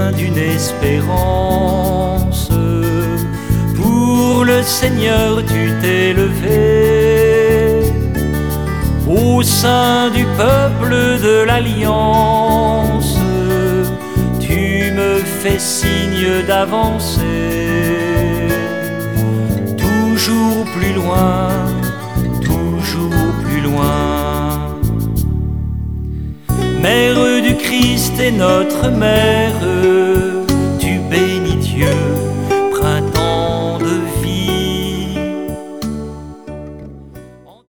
plein d'une espérance. Pour le Seigneur tu t'es levé, au sein du peuple de l'Alliance. Tu me fais signe d'avancer, toujours plus loin, toujours plus loin. Mère du Christ et notre mère,